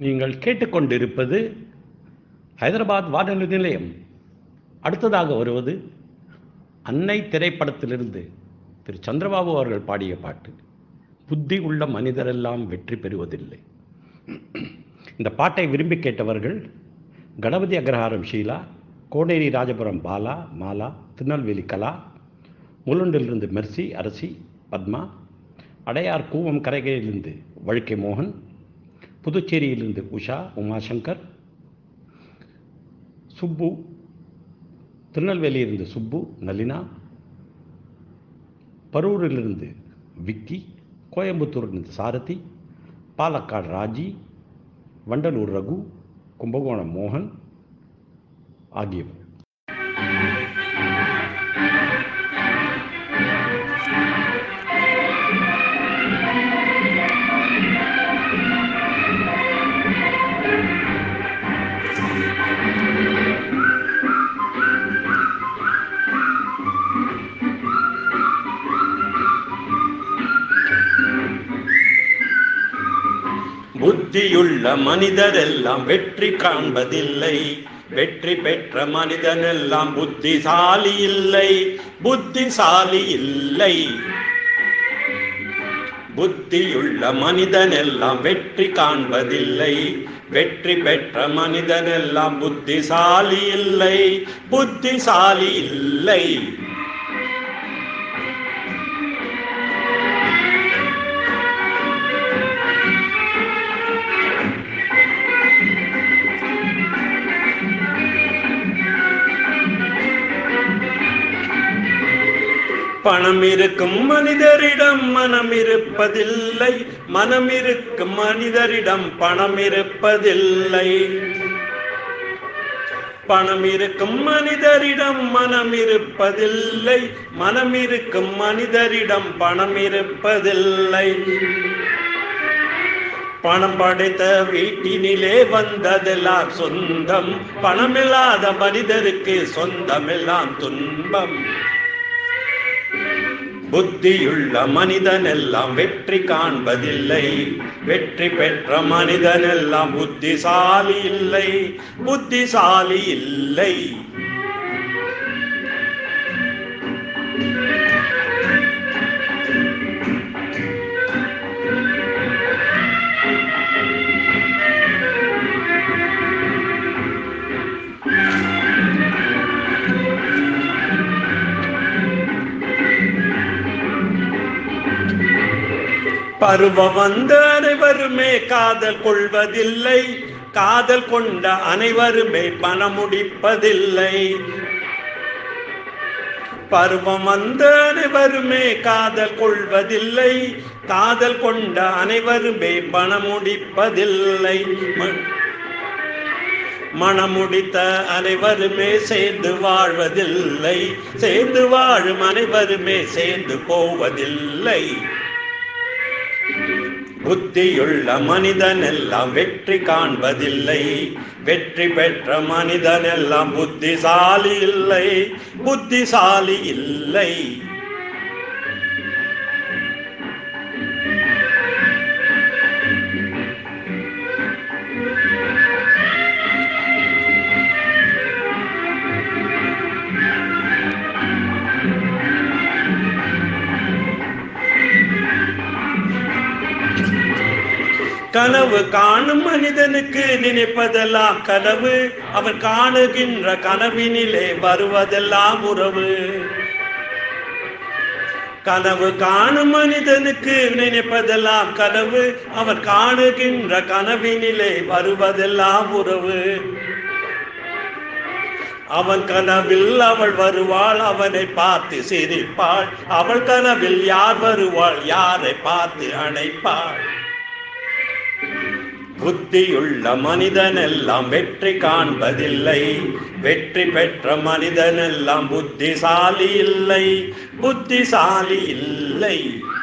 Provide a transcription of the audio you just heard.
நீங்கள் கேட்டுக்கொண்டிருப்பது ஹைதராபாத் வானொலி நிலையம். அடுத்ததாக வருவது அன்னை திரைப்படத்திலிருந்து திரு சந்திரபாபு அவர்கள் பாடிய பாட்டு, புத்தி உள்ள மனிதரெல்லாம் வெற்றி பெறுவதில்லை. இந்த பாட்டை விரும்பி கேட்டவர்கள் கணபதி அக்ரஹாரம் ஷீலா, கோடேரி ராஜபுரம் பாலா, மாலா, திருநெல்வேலி கலா, முலுண்டிலிருந்து மெர்சி அரசி பத்மா, அடையார் கூவம் கரைகையிலிருந்து வழுக்கை மோகன், புதுச்சேரியிலிருந்து உஷா உமாசங்கர், சுப்பு, திருநெல்வேலியிலிருந்து சுப்பு நளினா, பரூரிலிருந்து விக்கி, கோயம்புத்தூரிலிருந்து சாரதி, பாலக்காடு ராஜி, வண்டலூர் ரகு, கும்பகோணம் மோகன் ஆகியவர். புத்தியுள்ள மனிதரெல்லாம் வெற்றி காண்பதில்லை, வெற்றி பெற்ற மனிதனெல்லாம் புத்திசாலி இல்லை, புத்திசாலி இல்லை. புத்தியுள்ள மனிதனெல்லாம் வெற்றி காண்பதில்லை, வெற்றி பெற்ற மனிதனெல்லாம் புத்திசாலி இல்லை, புத்திசாலி இல்லை. பணம் இருக்கும் மனிதரிடம் மனம் இருப்பதில்லை, மனம் இருக்கும் மனிதரிடம் பணம் இருப்பதில்லை. பணம் இருக்கும் மனிதரிடம் மனம் இருப்பதில்லை, மனம் இருக்கும் மனிதரிடம் பணம் இருப்பதில்லை. பணம் படைத்த வீட்டினிலே வந்ததெல்லாம் சொந்தம், பணமில்லாத மனிதருக்கு சொந்தமெல்லாம் துன்பம். புத்தியுள்ள மனிதனெல்லாம் வெற்றி காண்பதில்லை, வெற்றி பெற்ற மனிதனெல்லாம் புத்திசாலி இல்லை, புத்திசாலி இல்லை. பருவம் வந்த அனைவருமே காதல் கொள்வதில்லை, காதல் கொண்ட அனைவருமே பணம் முடிப்பதில்லை. பருவம் வந்த அனைவருமே காதல் கொள்வதில்லை, காதல் கொண்ட அனைவருமே பணம் முடிப்பதில்லை. மனம் முடித்த அனைவருமே சேர்ந்து வாழ்வதில்லை, சேர்ந்து வாழும் அனைவருமே சேர்ந்து போவதில்லை. புத்தியுள்ள மனிதனெல்லாம் வெற்றி காண்பதில்லை, வெற்றி பெற்ற மனிதனெல்லாம் புத்திசாலி இல்லை, புத்திசாலி இல்லை. கனவு காணும் மனிதனுக்கு நினைப்பதெல்லாம் கனவு, அவன் காணுகின்ற கனவினிலே வருவதெல்லாம் உறவு. கனவு காணும் மனிதனுக்கு நினைப்பதெல்லாம் கனவு, அவன் காணுகின்ற கனவினிலே வருவதெல்லாம் உறவு. அவன் கனவில் அவள் வருவாள், அவனை பார்த்து சிரிப்பாள், அவள் கனவில் யார் வருவாள், யாரை பார்த்து அணைப்பாள். புத்தியுள்ள மனிதனெல்லாம் வெற்றி காண்பதில்லை, வெற்றி பெற்ற மனிதனெல்லாம் புத்திசாலி இல்லை, புத்திசாலி இல்லை.